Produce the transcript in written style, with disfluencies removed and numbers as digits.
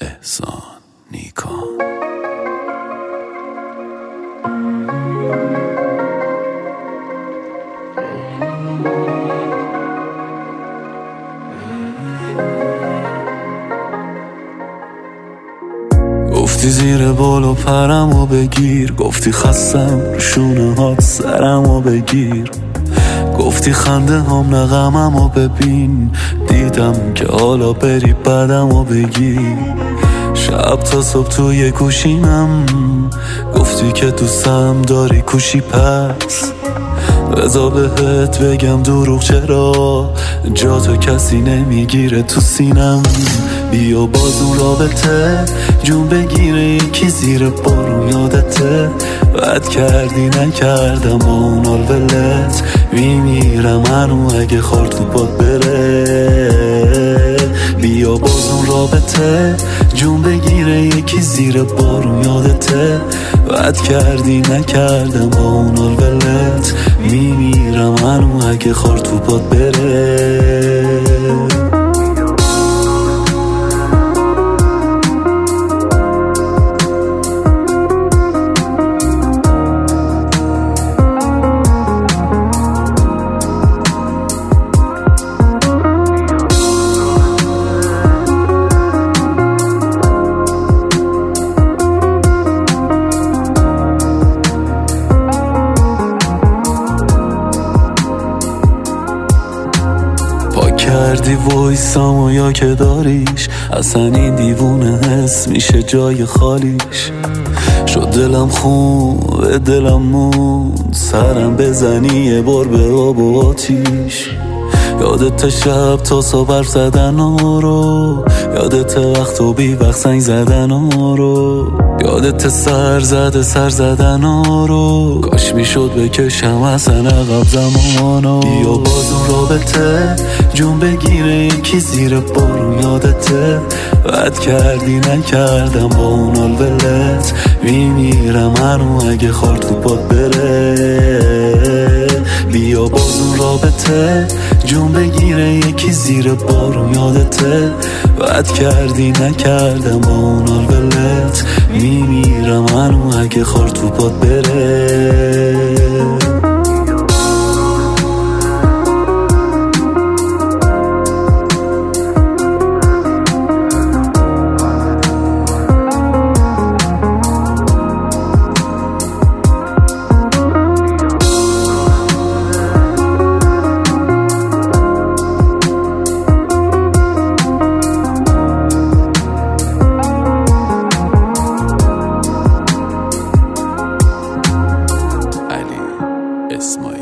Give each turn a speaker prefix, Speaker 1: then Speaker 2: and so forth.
Speaker 1: احسان نیکان. گفتی زیر بال و پرمو بگیر، گفتی خستم شونه هات سرمو بگیر، گفتی خنده هم نغممو ببین، دیدم که حالا بری بدمو بگیر. شب تا صبح توی گوشینم گفتی که دوستم داری کوشی، پس بذار بهت بگم دروغ چرا جا تو کسی نمیگیره تو سینم. بیا باز اون رابطه جون بگیره، یکی زیر بارون یادته، بد کردی نکردم با اون ولت، میمیرم هنو اگه خار تو باد بره. بیا باز اون رابطه جون بگیره، یکی زیر بارون یادته، بد کردی نکردم با اون ولت، میمیرم هنو اگه خار تو باد بره. کردی وایسامو یا که داریش، اصلا این دیوونه حس میشه جای خالیش. شد دلم خون به دلم موند، سرم بزنی یه بار به آب و آتیش. یادت شب تا صبح زدن رو، یادت وقت و بی وقت سنگ زدن رو، یادت سر زدن رو، کاش میشد بکشم اصلا عقب زمانو. بیا باز اون رابطه جون بگیره، یکی زیر بارون یادته، بد کردی نکردم با اون ولت، میمیرم هنو اگه خار تو باد بره. بیا باز اون رابطه جون بگیره، یکی زیر بارون یادته، بد کردی نکردم با اون ولت، میمیرم هنو اگه خار تو باد بره. اسماعیل